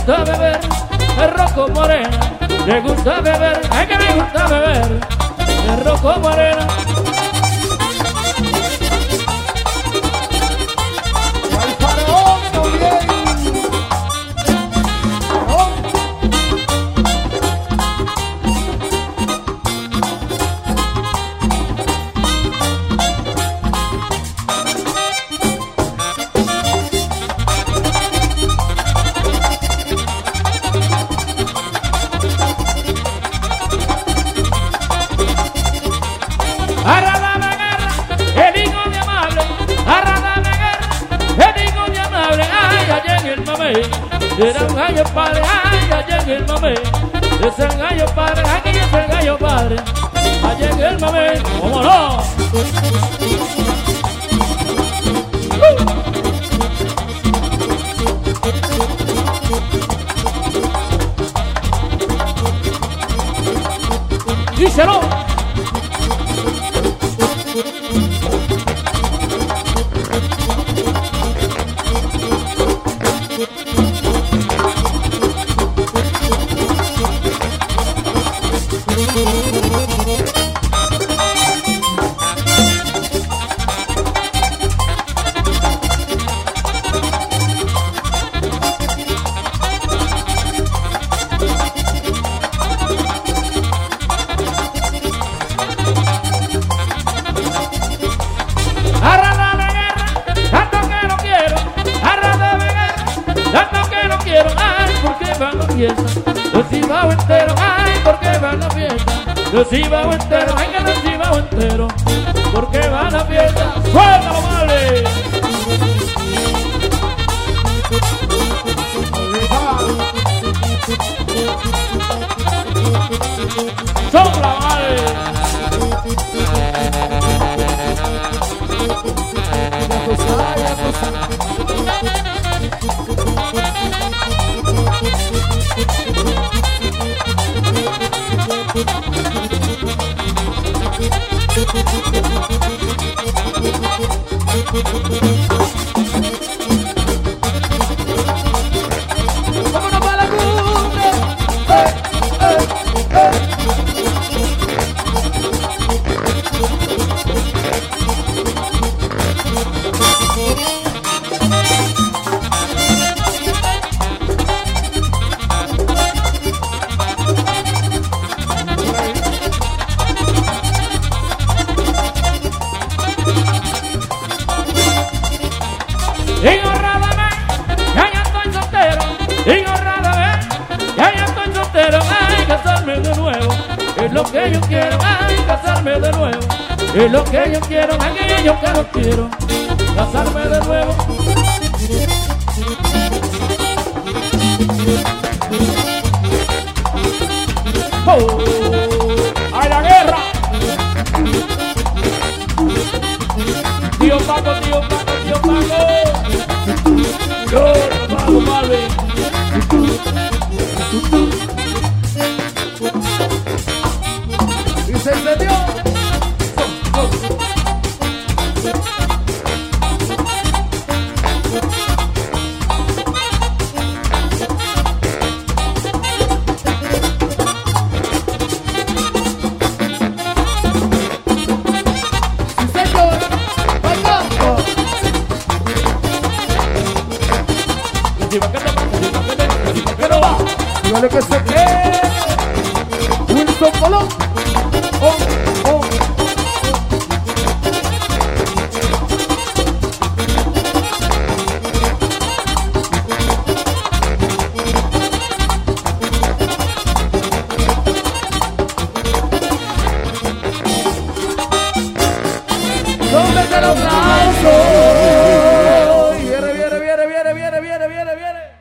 gusta beber el roco morena, le gusta beber, ay que me gusta beber el roco morena. Al faraón también. Arradame guerra, el hijo de amable, arradame guerra, el hijo de amable, ay, allá en el mamé, era un gallo padre, ay, allá en el mamé, es el gallo padre, aquí es el gallo padre, allá en el mamé, ¿cómo no? Díselo. Los Cibao entero, ay, porque va la fiesta. Los Cibao entero, ay, que los Cibao entero, porque va la fiesta. ¡Suéltalo, vale! ¡Sopla, vale! ¡Vámonos para la cumbre! De nuevo, es lo que yo quiero, ay, casarme de nuevo, es lo que yo quiero, ay, yo que lo quiero, casarme de nuevo. Oh, ¡a la guerra! Tío Paco, tío Paco, tío Paco. Yo, Paco, vale. Y se encendió. Dígale que se quede. Wilson Colón. Oh, oh. ¿Dónde te lo aplauso? Viene.